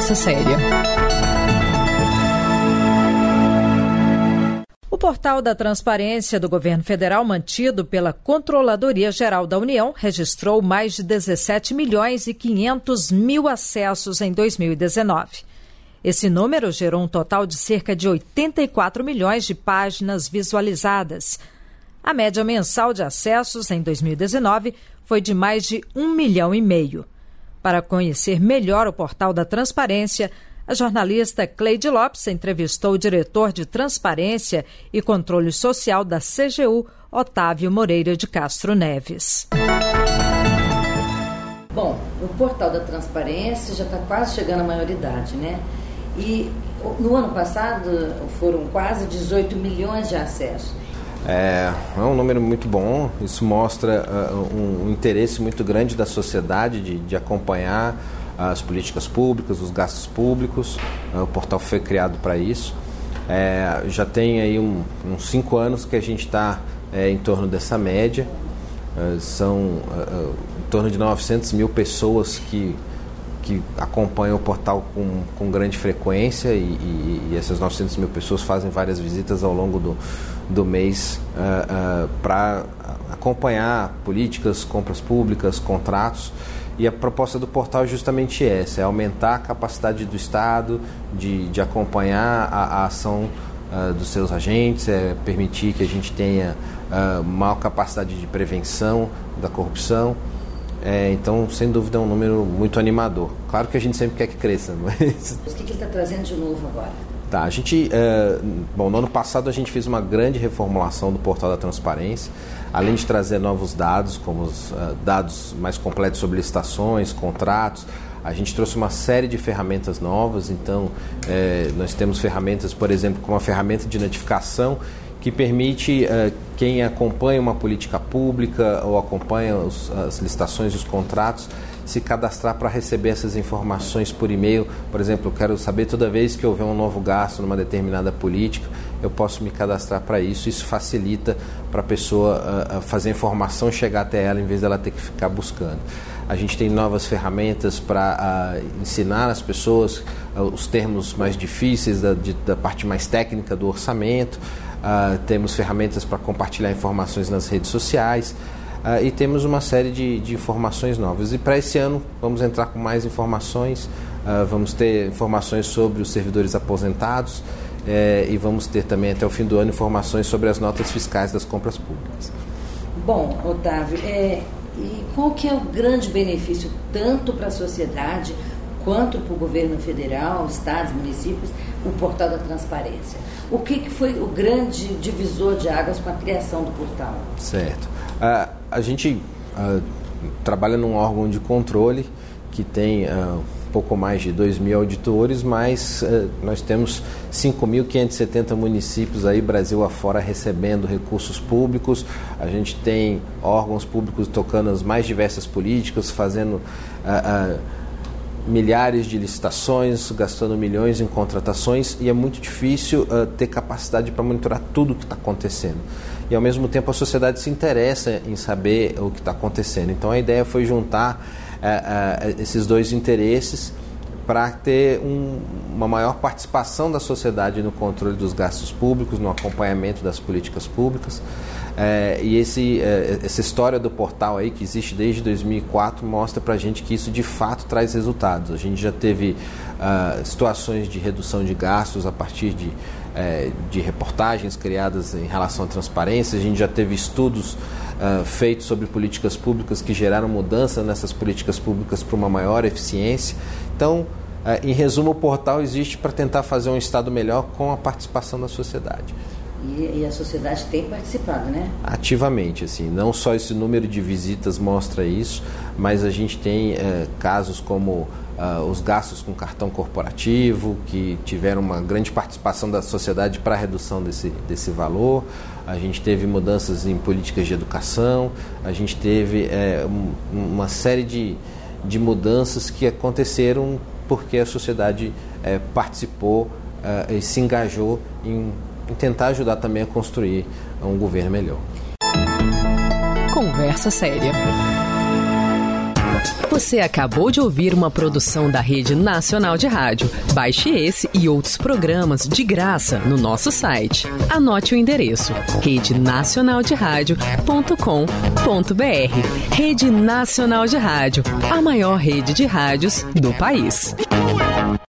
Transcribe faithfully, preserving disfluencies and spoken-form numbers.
Conversa Séria. O portal da transparência do governo federal, mantido pela Controladoria Geral da União, registrou mais de dezessete milhões e quinhentos mil acessos em dois mil e dezenove. Esse número gerou um total de cerca de oitenta e quatro milhões de páginas visualizadas. A média mensal de acessos em dois mil e dezenove foi de mais de um milhão e meio. Para conhecer melhor o portal da transparência, a jornalista Cleide Lopes entrevistou o diretor de Transparência e Controle Social da C G U, Otávio Moreira de Castro Neves. Bom, o portal da transparência já está quase chegando à maioridade, né? E no ano passado foram quase dezoito milhões de acessos. É, é um número muito bom, isso mostra uh, um, um interesse muito grande da sociedade de, de acompanhar as políticas públicas, os gastos públicos. Uh, o portal foi criado para isso. É, já tem aí um, uns cinco anos que a gente está é, em torno dessa média. Uh, são uh, em torno de novecentas mil pessoas que, que acompanham o portal com, com grande frequência e, e, e essas novecentas mil pessoas fazem várias visitas ao longo do, do mês uh, uh, para acompanhar políticas, compras públicas, contratos. E a proposta do portal é justamente essa, é aumentar a capacidade do Estado de, de acompanhar a, a ação uh, dos seus agentes, é permitir que a gente tenha uh, maior capacidade de prevenção da corrupção. É, então, sem dúvida, é um número muito animador. Claro que a gente sempre quer que cresça, mas... O que, que ele está trazendo de novo agora? Tá, a gente... Uh, bom, no ano passado a gente fez uma grande reformulação do portal da transparência, além de trazer novos dados, como os uh, dados mais completos sobre licitações, contratos. A gente trouxe uma série de ferramentas novas, então eh, nós temos ferramentas, por exemplo, como a ferramenta de notificação, que permite uh, quem acompanha uma política pública ou acompanha os, as licitações e os contratos se cadastrar para receber essas informações por e-mail. Por exemplo, eu quero saber toda vez que houver um novo gasto numa determinada política, eu posso me cadastrar para isso. Isso facilita para a pessoa uh, fazer a informação chegar até ela em vez dela ter que ficar buscando. A gente tem novas ferramentas para uh, ensinar as pessoas uh, os termos mais difíceis da, de, da parte mais técnica do orçamento. Uh, temos ferramentas para compartilhar informações nas redes sociais. Uh, e temos uma série de, de informações novas. E para esse ano vamos entrar com mais informações, uh, vamos ter informações sobre os servidores aposentados eh, e vamos ter também até o fim do ano informações sobre as notas fiscais das compras públicas. Bom, Otávio, é, e qual que é o grande benefício tanto para a sociedade quanto para o governo federal, estados, municípios, o portal da transparência? O que, que foi o grande divisor de águas com a criação do portal? Certo. Uh, a gente uh, trabalha num órgão de controle que tem uh, um pouco mais de dois mil auditores, mas uh, nós temos cinco mil quinhentos e setenta municípios aí, Brasil afora, recebendo recursos públicos. A gente tem órgãos públicos tocando as mais diversas políticas, fazendo uh, uh, milhares de licitações, gastando milhões em contratações, e é muito difícil uh, ter capacidade para monitorar tudo o que está acontecendo. E ao mesmo tempo a sociedade se interessa em saber o que está acontecendo. Então a ideia foi juntar uh, uh, esses dois interesses para ter um, uma maior participação da sociedade no controle dos gastos públicos, no acompanhamento das políticas públicas. É, e esse, é, essa história do portal aí, que existe desde dois mil e quatro, mostra para a gente que isso de fato traz resultados. A gente já teve uh, situações de redução de gastos a partir de, é, de reportagens criadas em relação à transparência. A gente já teve estudos uh, feitos sobre políticas públicas que geraram mudança nessas políticas públicas para uma maior eficiência. Então, uh, em resumo, o portal existe para tentar fazer um Estado melhor com a participação da sociedade. E, e a sociedade tem participado, né? Ativamente, assim, não só esse número de visitas mostra isso, mas a gente tem é, casos como uh, os gastos com cartão corporativo, que tiveram uma grande participação da sociedade para a redução desse, desse valor. A gente teve mudanças em políticas de educação, a gente teve é, um, uma série de, de mudanças que aconteceram porque a sociedade é, participou uh, e se engajou em em tentar ajudar também a construir um governo melhor. Conversa Séria. Você acabou de ouvir uma produção da Rede Nacional de Rádio. Baixe esse e outros programas de graça no nosso site. Anote o endereço: rede nacional de rádio ponto com ponto br. Rede Nacional de Rádio, a maior rede de rádios do país.